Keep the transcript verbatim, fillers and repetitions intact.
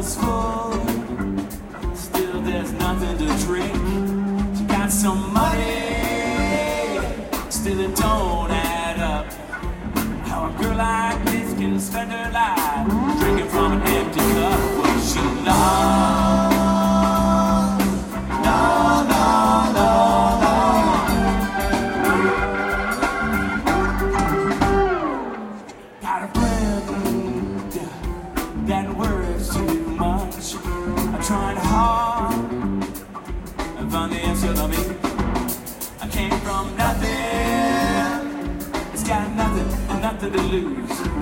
bottle's full, still there's nothing to drink. She got some money, still it don't add up. How a girl like this can spend her life drinking from an empty cup. Well, she lost. No, no, no, no. Got a friend that works too much. I'm trying hard and find the answer to me. I came from nothing. It's got nothing and nothing to lose.